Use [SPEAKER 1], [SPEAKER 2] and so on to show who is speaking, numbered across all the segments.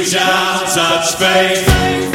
[SPEAKER 1] Reach out, touch faith.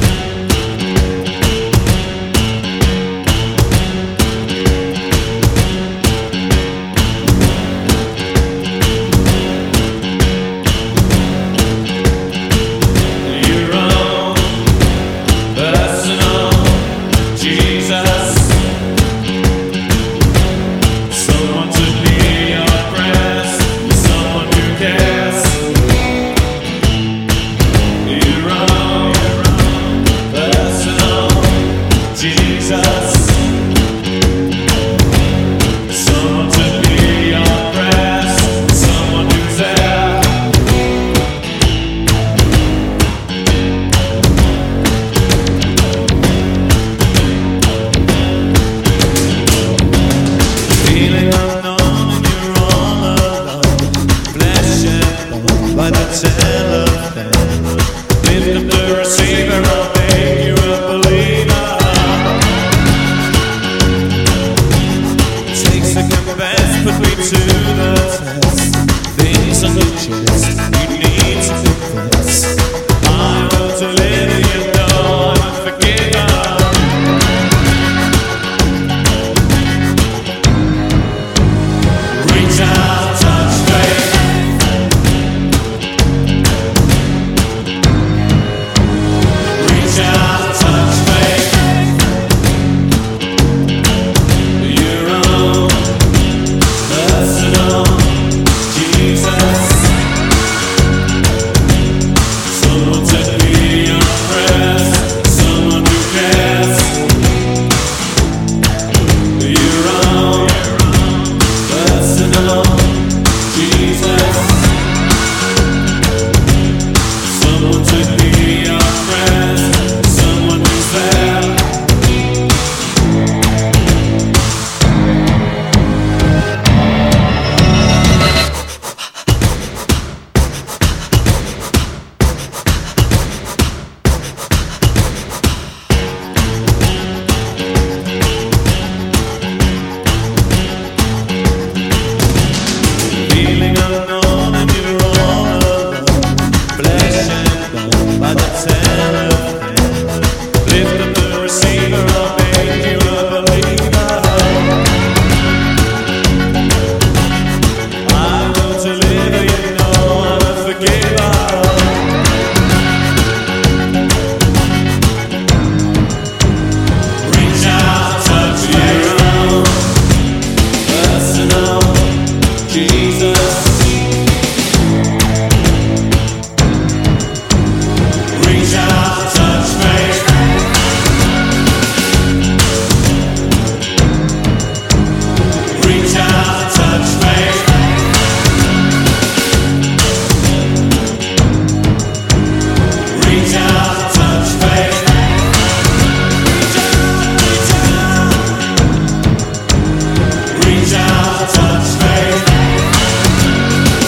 [SPEAKER 2] By the telephone, lift up the receiver, I'll make you a believer. Take second best, put me to the test. Things on your chest, you need to confess. I will deliver you, know I'm a forgiver. Reach out, touch faith.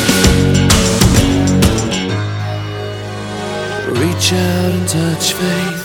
[SPEAKER 1] Reach out and touch faith.